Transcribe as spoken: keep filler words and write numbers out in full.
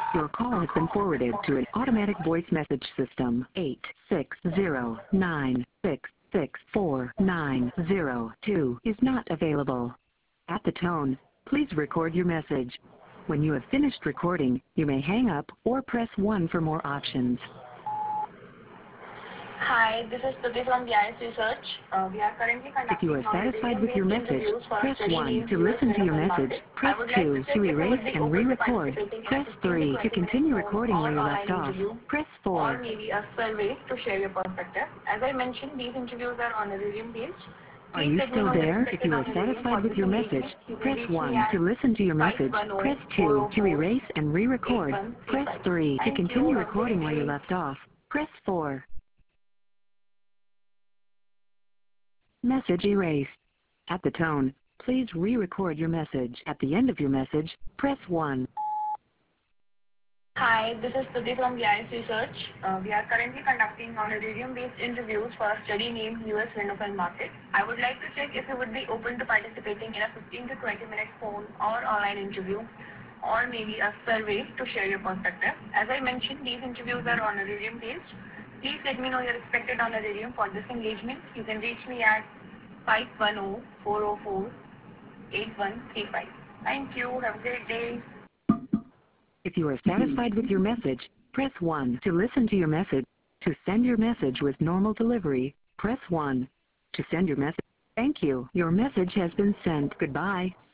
Your call has been forwarded to an automatic voice message system. eight six zero nine six six four nine zero two is not available. At the tone, please record your message. When you have finished recording, you may hang up or press one for more options. Hi, this is Stuti from B I S Research. Uh, we are currently If you conducting are satisfied with your auditorium-based message, interviews for a press study one named to U S listen to your Renewable message. Market. Press I would like to two check to if you erase would be and open to re-record. participating in a Press fifteen to three to twenty minute continue phone recording or where you left online off. interview, Press or four. maybe a survey to share your perspective. As I mentioned, these interviews are honorarium based. Are Please you let me still know your there? If expected you are honorarium for satisfied with this your message, engagement. You can press reach me one to at listen to your message. Press two to five one zero, four zero four, erase and eight re-record. one three Press five. three to Thank you. continue Have a great recording where you day. left off. Press four. Message erased. At the tone, please re-record your message. At the end of your message, press one. Hi, this is Stuti from B I S Research. Uh, we are currently conducting honorarium-based interviews for a study named U S Renewable Market. I would like to check if you would be open to participating in a fifteen to twenty minute phone or online interview, or maybe a survey to share your perspective. As I mentioned, these interviews are honorarium-based. Please let me know your expected honorarium for this engagement. You can reach me at five one zero, four zero four, eight one three five. Thank you. Have a great day. If you are satisfied with your message, press one to listen to your message. To send your message with normal delivery, press one. To send your message, thank you. Your message has been sent. Goodbye.